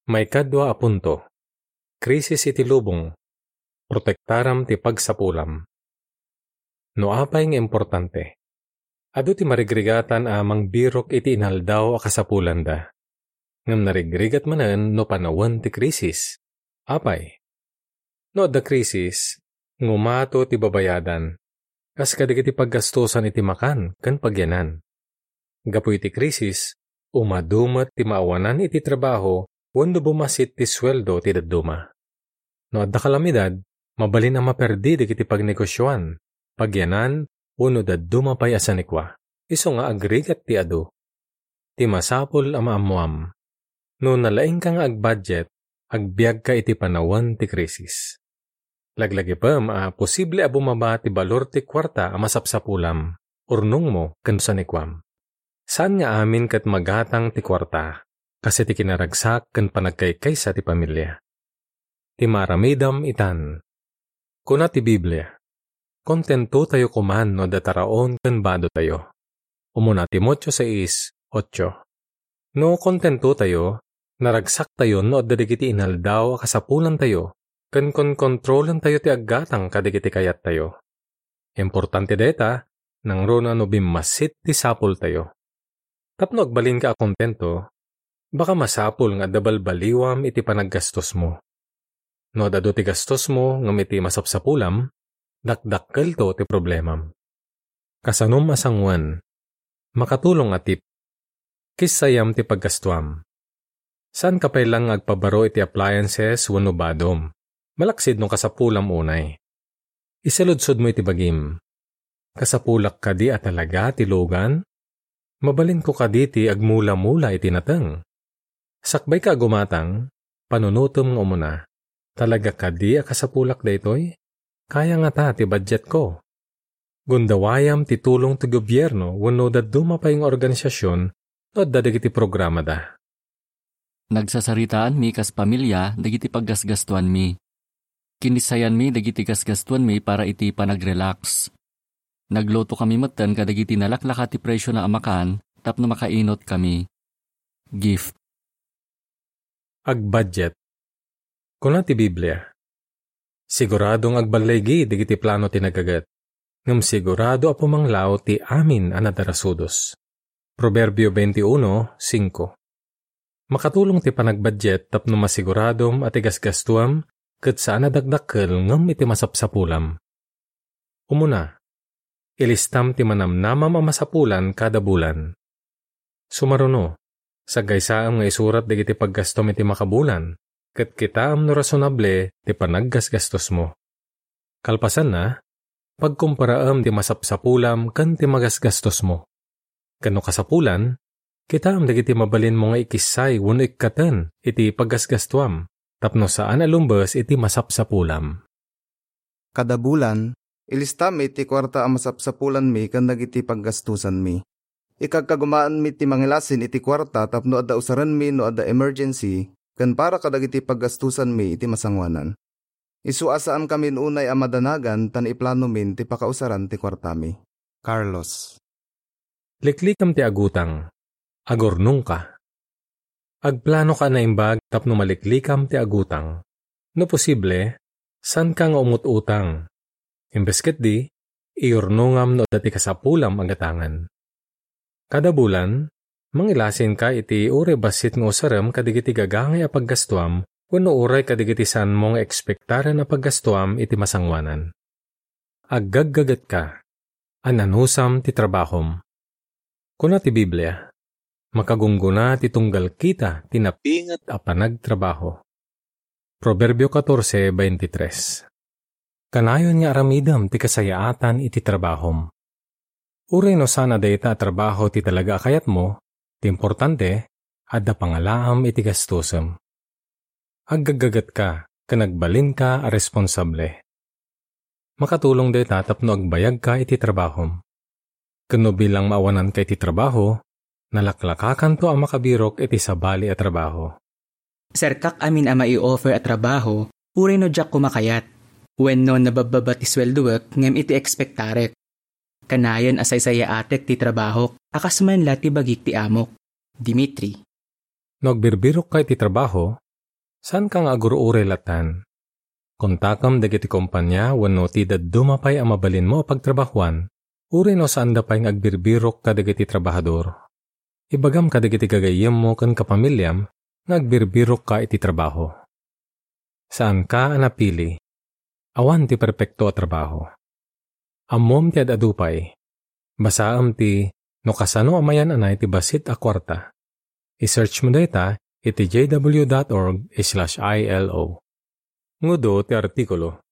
May kadwa a punto. Krisis iti lubong. Protektaram ti pagsapulam. No apay nga importante. Adu ti marigrigatan amang birok iti inaldaw a kasapulan da. Ngam narigrigat manen no panawan ti krisis. Apay. No da krisis, ngumato ti babayadan. Kas kadigiti paggastusan iti makan kan pagyanan. Gapu iti krisis, umadumat ti maawanan iti trabaho wando bumasit ti sweldo ti dadduma. No adda kalamidad, mabalin ang maperdi iti pagnegosyoan, pagyanan, uno dadduma pay asanikwa. Iso nga agrigat ti adu. Ti masapol ang maamuam. No nalaing ka nga ag-budget, agbiag ka iti panawan ti krisis. Laglagi pa, posible a bumaba ti balor ti kwarta a masapsapulam, urnong mo kan sanikwam. Saan nga amin kat magatang ti kwarta, kasi ti kinaragsak kan panagkaykaysa ti pamilya. Ti maramidam itan. Kuna ti Biblia, kontento tayo kuman no dataraon kan bado tayo. Umuna Timoteo 6:8. No kontento tayo, naragsak tayo no dadigiti inaldaw a kasapulan tayo, kan kontrolan tayo ti aggatang kadigiti kayat tayo. Importante deta, nang rona no bimasit ti sapol tayo. Tapno agbalin ka kontento, baka masapol nga dabalbaliwam iti panaggastos mo. No dado ti gastos mo ngam iti masapsapulam, dakdakkel to ti problemam. Kasanom asangwan, makatulong atip, kisayam ti paggastuam. Saan ka lang agpabaro iti appliances wano badom? Malaksid no kasapulam unay. Isaludsod mo iti bagim. Kasapulak ka di at talaga ti logan? Mabalin ko ka di ti agmula-mula iti natang. Sakbay ka gumatang, panunutom nga umuna. Talaga ka di a kasapulak daytoy? Kaya nga ta ti budget ko. Gundawayam ti tulong ti gobyerno wano dadduma pa yung organisasyon no dadigiti programa da. Nagsasaritaan mi kas pamilya dagiti paggasgastuan mi. Kinisayan mi dagiti gasgastuan mi para iti panag-relax. Nagloto kami matan kadagiti nalaklaka ti presyo na amakan tapno makainot kami. Gift. Ag-budget. Kuna ti Biblia. Siguradong agbalaygi digiti plano ti nagagat. Ngam sigurado a pumanglaw ti amin a nadarasudos. Proverbio 21:5. Makatulong ti panagbudget tapno masiguradom at igasgastuam ket saan nadagdakkel ngem iti masapsapulam. Umuna, ilistam ti manamnamam a masapulan kada bulan. Sumaruno, sagaysaam nga isurat digiti paggastom iti makabulan, ket kitaam no rasonable ti panaggasgastos mo. Kalpasan na, pagkumparaam ti masapsapulam ken ti magasgastos mo. Kano kasapulan, kitaam dagiti mabalin mo nga ikisay wenno ikkaten iti paggasgastuam. Tapno saan alumbas iti masapsapulam. Kada bulan, ilista mi iti kwarta ang masapsapulan mi kan dagiti paggastusan mi. Ikagkagumaan mi iti mangilasin iti kwarta tapno adda usaran mi no adda emergency kan para kadagiti paggastusan mi iti masangwanan. Isuasaan kami unay a madanagan tan iplano min ti pakausaran ti kwarta mi. Carlos. Liklikam ti agutang. Agornong ka. Agplano ka na imbag tapno maliklikam ti agutang. No posible, san ka nga umut-utang? Imbes ket di, iurnungam no dati kasapulam agatangan. Kada bulan, mangilasin ka iti ure basit nga usaram kadigiti gagangay a paggastuam wenno uray kadigiti san mo nga ekspektaran a paggastuam iti masangwanan. Aggaggagat ka, ananusam ti trabahom. Kuna ti Biblia, makagungguna ti tunggal kita tinapingat a panagtrabaho. Proverbio 14:23. Kanayon nga aramidam ti kasayaatan iti trabahom. Uray no sana dayta trabaho ti talaga kayat mo, ti importante, adda pangalaam iti gastusem. Aggagagat ka, kanagbalin ka a responsable. Makatulong dayta tapno agbayag ka iti trabahom. Kano bilang maawanan ka iti trabaho, nalaklakakan to ang makabirok iti sabali a trabaho. Serkak amin a mai-offer a trabaho, uray no jak kumakayat. Wenno nabababa ti sweldoek ngem iti ekspektarek. Kanayon asay saya atek ti trabaho, akas man la ti bagik ti amok. Dimitri. Nagbirbirok ka iti trabaho, San kang aguro-ure latan? Kontakam dagiti kumpanya wenno ti dumapay ang mabalin mo pagtrabahuan, uri no saan da pay agbirbirok ka dagiti trabahador. Ibagam ka dagiti gagayem mo kan kapamilyam, nagbirbirok ka iti trabaho. Saan ka anapili? Awan ti perpekto a trabaho. Ammom ti adupay. Basaam ti no kasano amayan anay ti basit a kwarta. I-search mo data iti jw.org/ilo. Ngudo ti artikulo.